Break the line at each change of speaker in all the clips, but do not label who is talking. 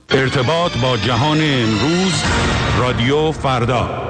ارتباط با جهان امروز، رادیو فردا.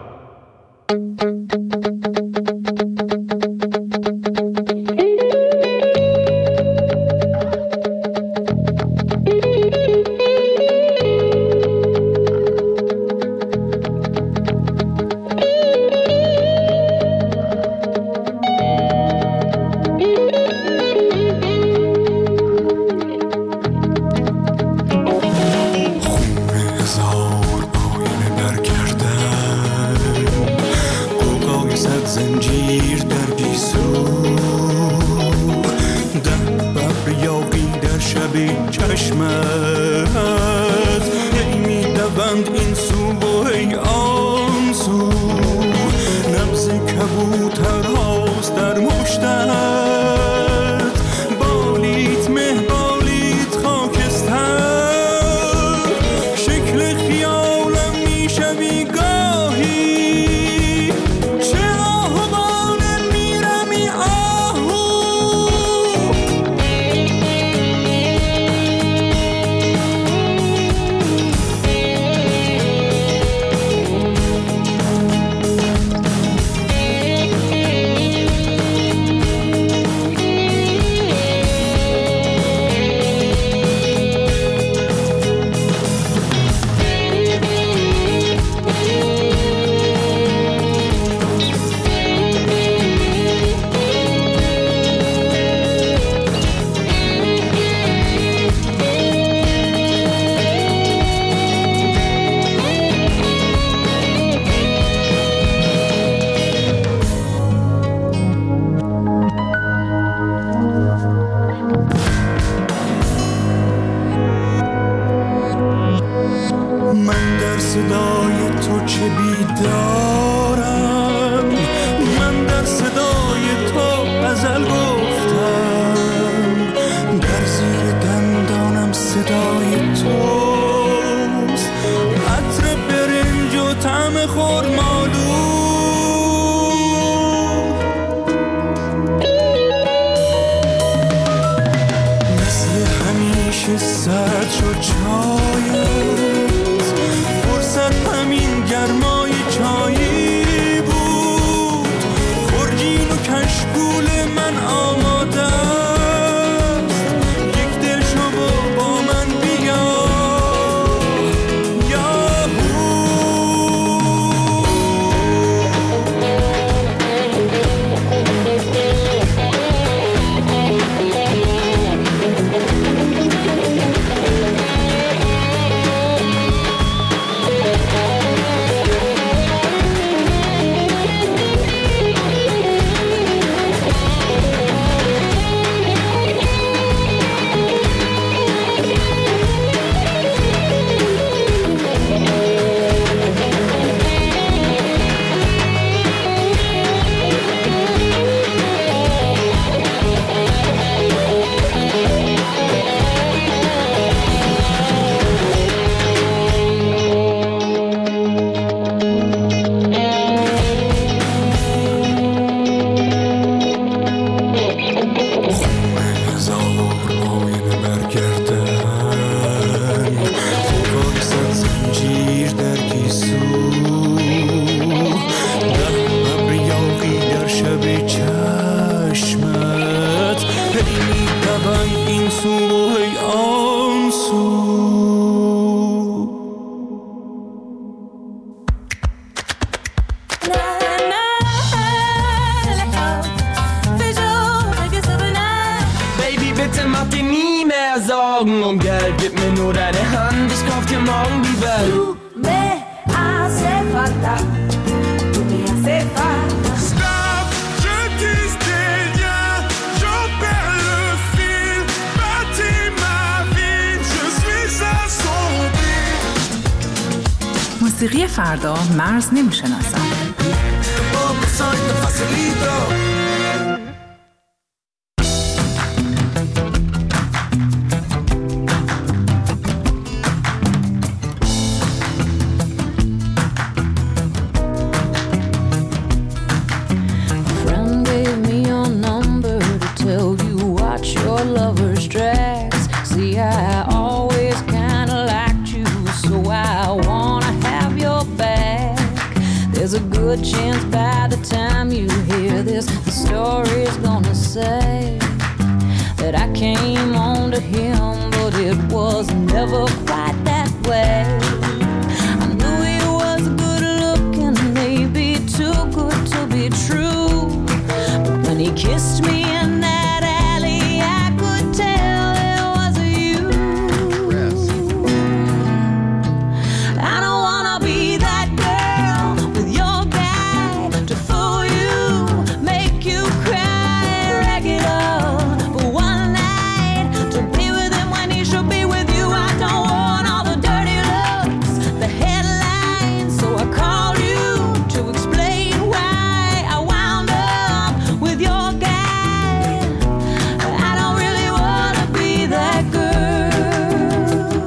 موسیقی فردا مرز نمی‌شناسد.
Lovers' tracks. See, I always kinda like good chance by the time you hear this, the story's gonna say that I came on to him, but it was never quite that way. I knew he was good looking, maybe too good to be true, but when he kissed me in that alley, I could tell it was you. I don't wanna be that girl with your guy to fool you, make you cry, rag it up for one night, to be with him when he should be with you. I don't want all the dirty looks, the headlines, so I called you to explain why I wound up with your guy. I don't really wanna be that girl.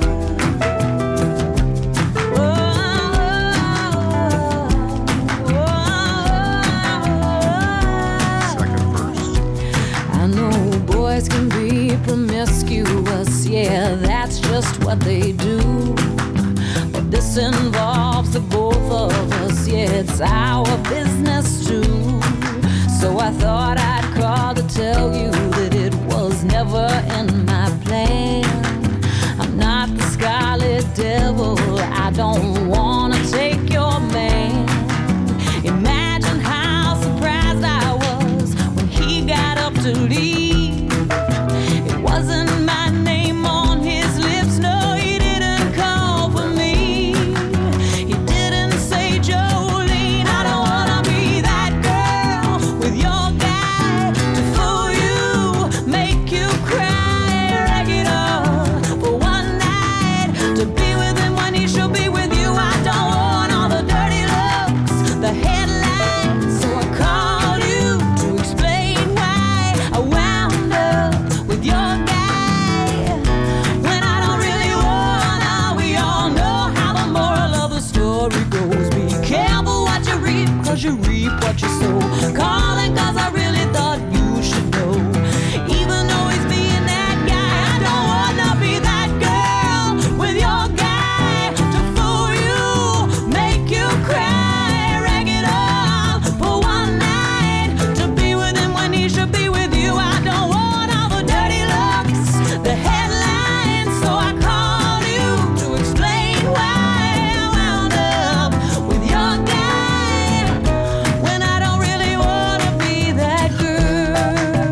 Second verse.
I know boys can be promiscuous, yeah, that's just what they do. But this involves the both of us, yeah, it's our business too. So I thought I'd call to tell you that it was never in my plan. I'm not the Scarlet Devil, I don't wanna take your man. Imagine how surprised I was when he got up to leave. It wasn't my name on his lips, no, he didn't call for me. He didn't say Jolene. I don't wanna be that girl with your guy to fool you, make you cry, rag it up for one night, to be with him when he should be with you. I don't want all the dirty looks, the headlines, so I called you to explain why I wound up with your guy when I don't really wanna. We all know how the moral of the story goes. Be careful what you reap, 'cause you reap what you sow. Calling 'cause I really thought you should know. Even though he's being that guy, I don't wanna be that girl with your guy to fool you, make you cry, rag it up for one night, to be with him when he should be with you. I don't want all the dirty looks, the headlines, so I called you to explain why I wound up with your guy when I don't really wanna be that girl.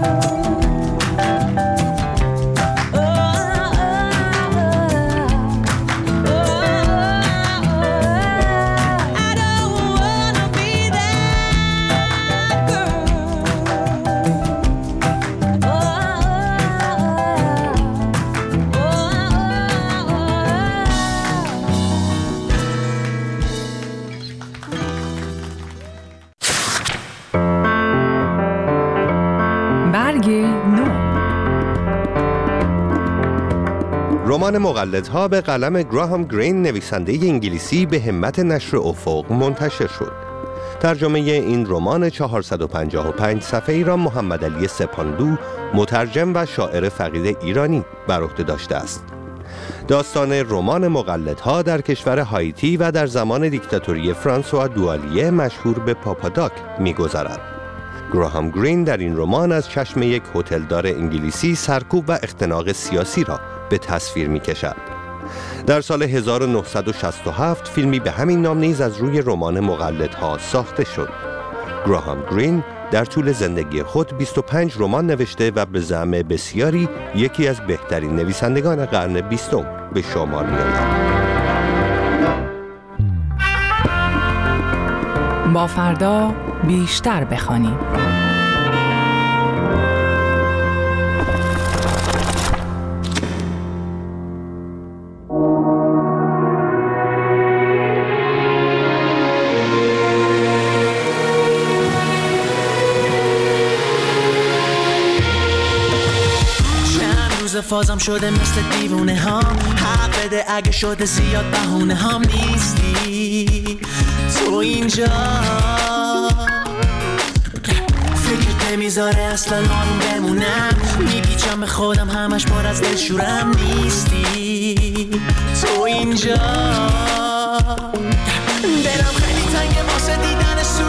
Oh, I don't wanna be that girl.
برگ نو.
رمان مقلدها به قلم گراهام گرین، نویسنده انگلیسی، به همت نشر افق منتشر شد. ترجمه این رمان 455 صفحه‌ای را محمد علی سپاندو، مترجم و شاعر فقید ایرانی، بر عهده داشته است. داستان رمان مقلدها در کشور هایتی و در زمان دیکتاتوری فرانسوا دوالیه مشهور به پاپاداک می‌گذرد. گراهام گرین در این رمان از چشم یک هتلدار انگلیسی سرکوب و اختناق سیاسی را به تصویر می‌کشد. در سال 1967 فیلمی به همین نام نیز از روی رمان مقلدها ساخته شد. گراهام گرین در طول زندگی خود 25 رمان نوشته و به زعم بسیاری یکی از بهترین نویسندگان قرن 20 به شمار می‌آید.
با فردا بیشتر بخوانیم.
فازم شده مثل دیوونه ها، حق بده اگه شده زیاد بهونه هم نیستی تو اینجا، فکرت نمیذاره اصلا آروم بمونم، میپیچم به خودم همش پر از دلشورم نیستی تو اینجا، دلم خیلی تنگه واسه دیدن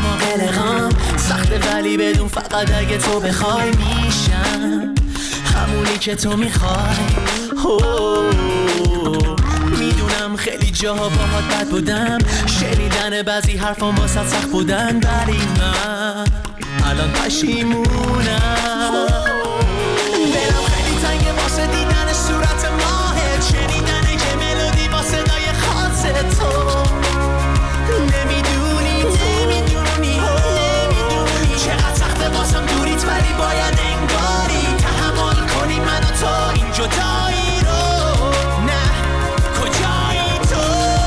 اما قلقم سخته ولی بدون فقط اگه تو بخوای میشم همونی که تو میخوای. میدونم خیلی جاها باهات بد بودم، شنیدن بعضی حرفا واسه سخت بودن، ولی من الان پشیمونم. دلم خیلی تنگه واسه دیدن صورت ماهت، شنیدن که ملودی با صدای خاص تو. نمیدونی چقدر سخته واسم دوریت، ولی باید انگاری تحمل کنی من و تو این جدایی رو. نه کجایی تو؟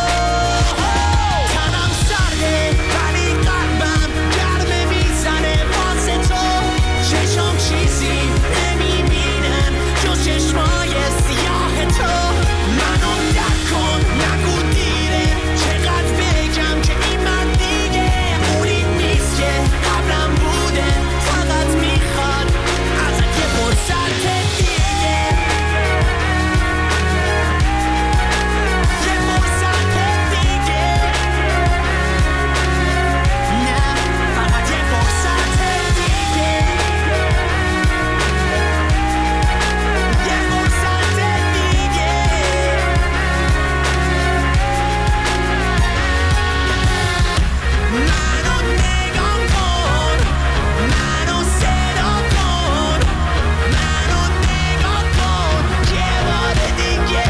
تنم سرده ولی قلبم گرمه میزنه واسه تو. چشم چیزی نمیبینن جز چشمای سیاه تو. منو درک کن نگو دیره، چقدر بگم که این مرد دیگه اونی نیست که قبلم بوده، فقط میخواد ازت یه فرصت دیگه، یه فرصت دیگه. نه فقط یه فرصت دیگه، یه فرصت دیگه. منو نگاه کن، منو صدا کن، منو نگاه کن یه بار دیگه.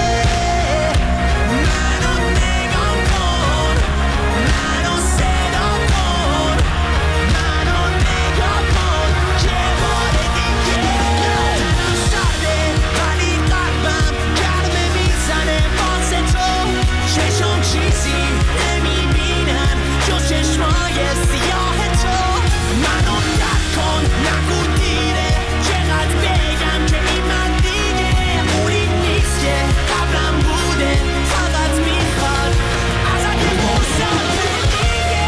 منو نگاه کن، منو صدا کن، منو نگاه کن یه بار دیگه. تنم سرده ولی قلبم گرمه میزنه واسه تو. چشم چیزی نمیبینن جز چشمای سیاه تو. منو درک کن نگو دیره، چقدر بگم که این من دیگه اونی نیست که قبلم بوده، فقط میخواد ازت یه فرصت دیگه.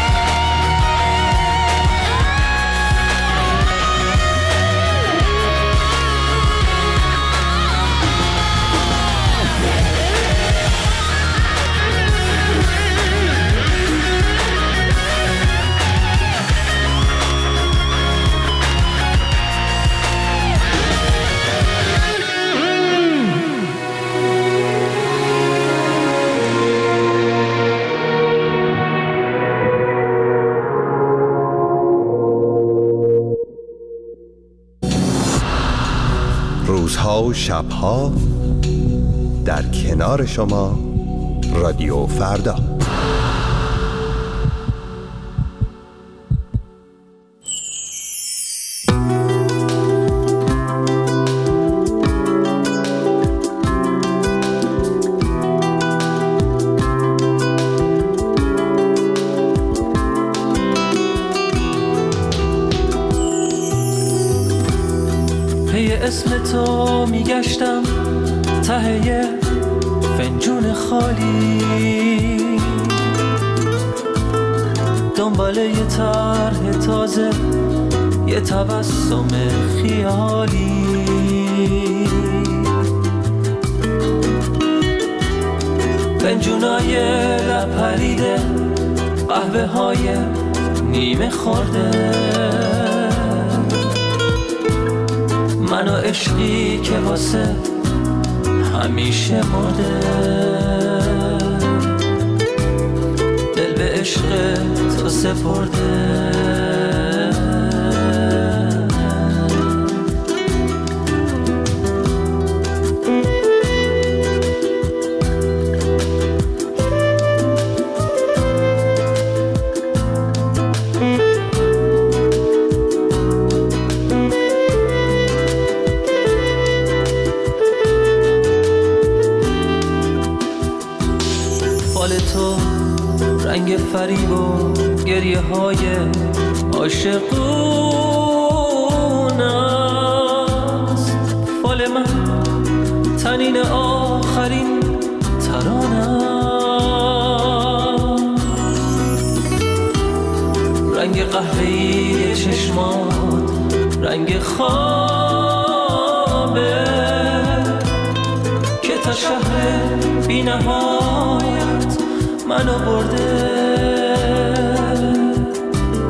روزها و شبها در کنار شما رادیو فردا.
پی اسم تو میگشتم ته یه فنجون خالی، دنبال یه طرح تازه، یه تبسم خیالی. فنجونای لب پریده، قهوه های نیمه خورده، من و عشقی که واسه همیشه مرده. دل به عشق تو سپرده. رنگ فریب و گریه های عاشقون است، فال من تنین آخرین ترانم. رنگ قهوه‌ای چشمات رنگ خوابه که تا شهر بی نهایت منو برده.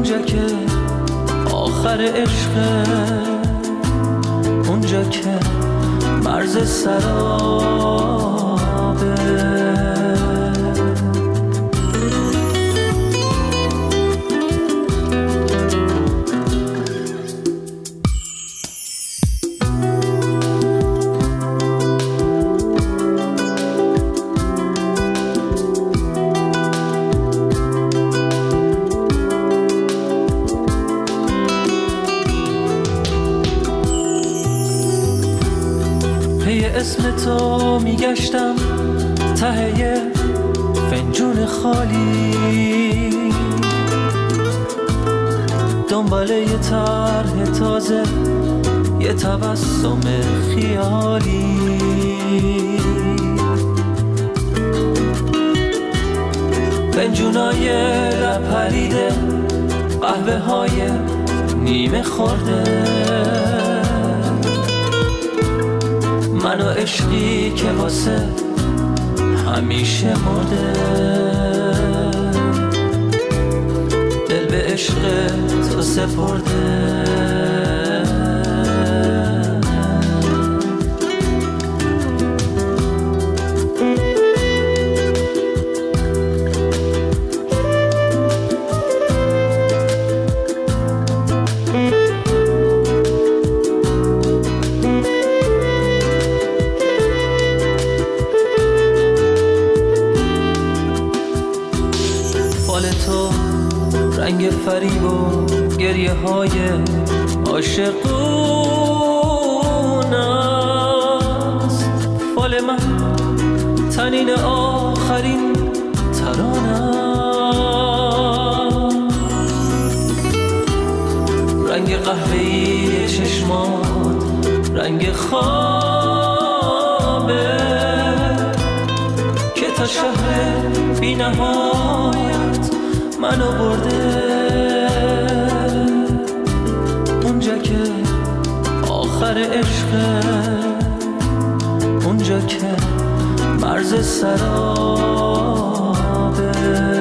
اونجا که آخر عشقه، اونجا که مرز سرابه. اسم تو میگشتم ته یه فنجون خالی، دنبال یه طرح تازه، یه تبسم خیالی. فنجونای لب پریده، قهوه های نیمه خورده، من و عشقی که واسه همیشه مرده. دل به عشق تو سپرده. رنگ فریب و گریه های عاشقون است، فال من تنین آخرین ترانم. رنگ قهوه‌ای چشمات رنگ خوابه که تا شهر بی نهایت منو برده. اونجا که آخر عشقه، اونجا که مرز سرابه.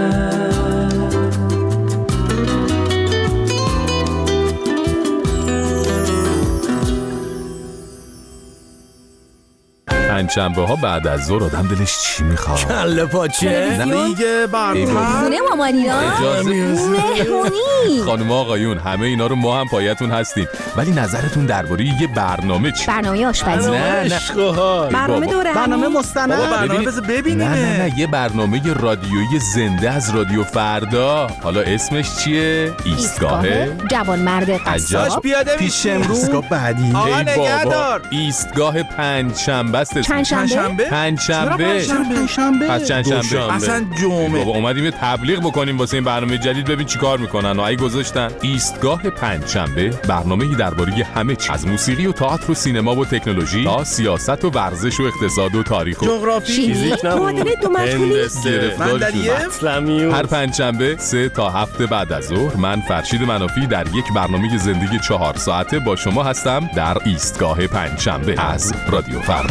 پنجشنبه ها بعد از ظهر آدم دلش چی میخواد؟
کله پاچه دیگه برنامه
خونه مامانیا مهمونی.
خانم آقایون همه اینا رو ما هم پایتون هستیم، ولی نظرتون درباره یه برنامه چی؟
برنامه آشپزی،
نه
برنامه دوره،
برنامه مستند، برنامه بذار ببینیم.
نه یه برنامه رادیویی زنده از رادیو فردا. حالا اسمش چیه؟ ایستگاه
جوانمرد قصاب.
پیاده پیش امروز ایستگاه بعدی.
آقا نگهدار. ایستگاه پنجشنبه است.
پنجشنبه؟
پس چندشنبه؟
اصلا جمعه.
بابا اومدیم یه تبلیغ بکنیم واسه این برنامه جدید، ببین چیکار میکنن. اگه گذاشتن ایستگاه پنجشنبه، برنامه‌ای درباره همه چیز، از موسیقی و تئاتر و سینما و تکنولوژی تا سیاست و ورزش و اقتصاد و تاریخ و
جغرافی،
فیزیک، معادله دو مجهولی،
صندلیه.
هر پنجشنبه 3 تا 7 بعد از ظهر من فرشید منافی در یک برنامه زندگی 4 ساعته با شما هستم در ایستگاه پنجشنبه از رادیو فردا.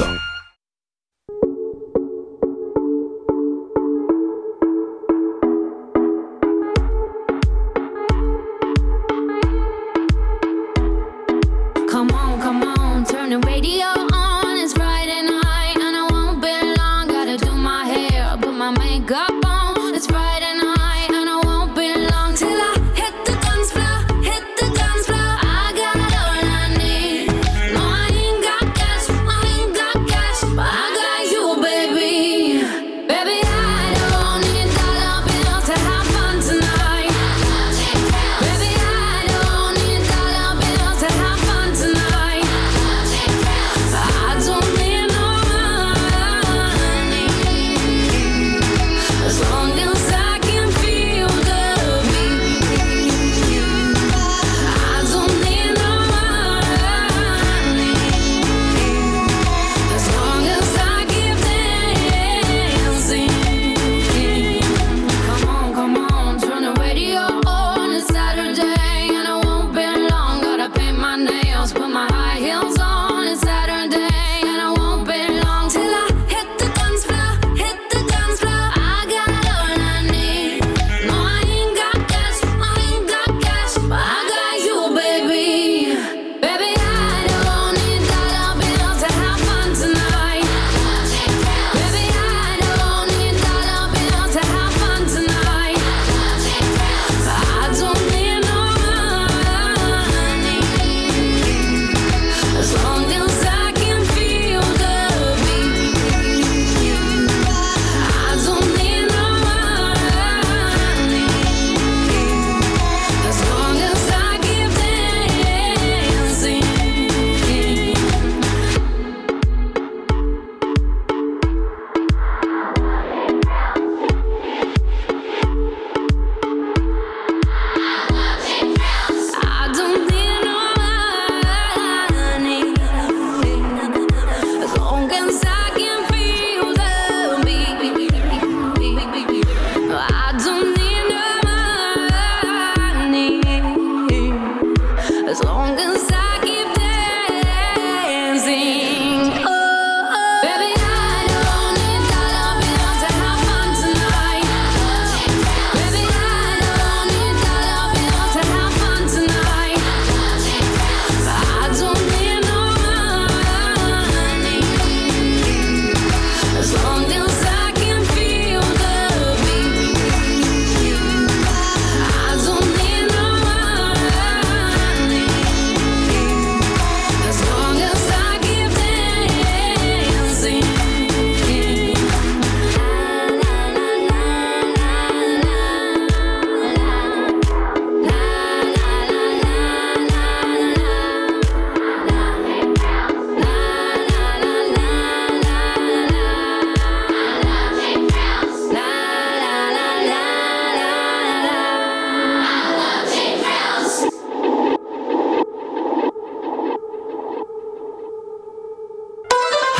I got all I need. No, I ain't got gas, I ain't got gas.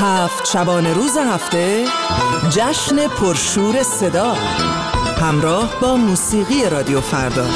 7 شبانه روز هفته جشن پرشور صدا همراه با موسیقی رادیو فردا.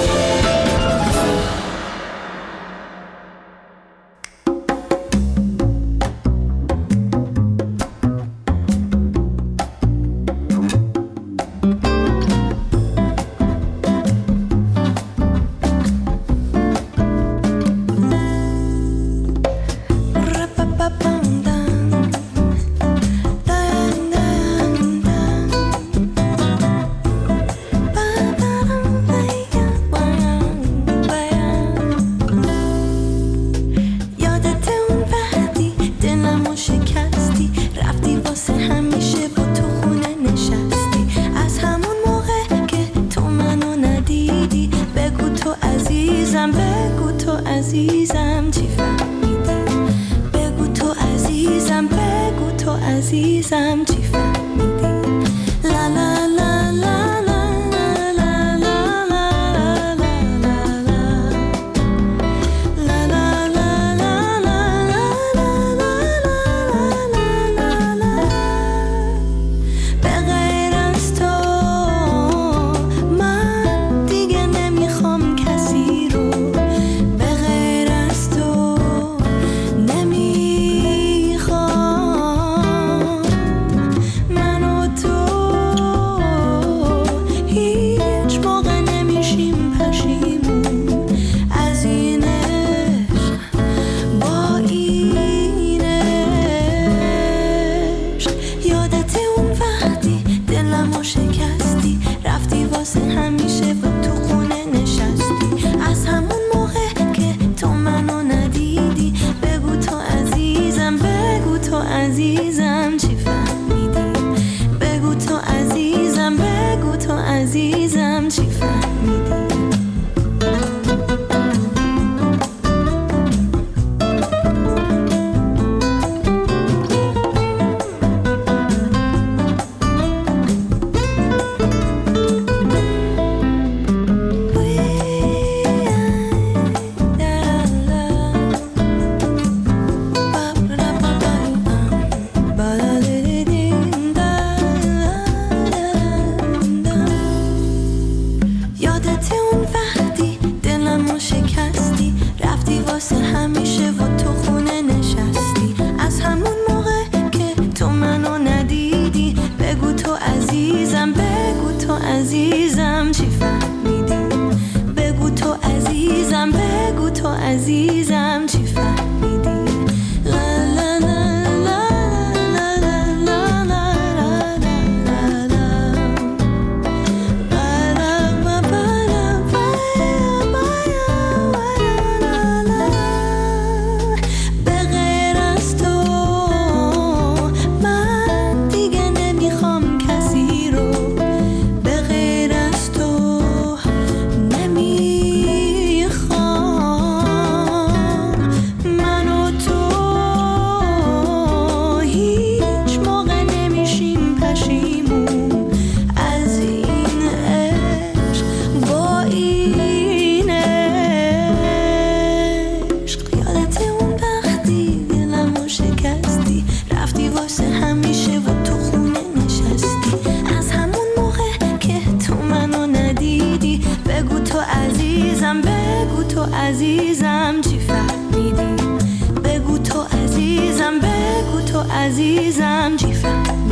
عزیزم چی فهمیدی؟ بگو تو عزیزم، بگو تو عزیزم چی فهمیدی؟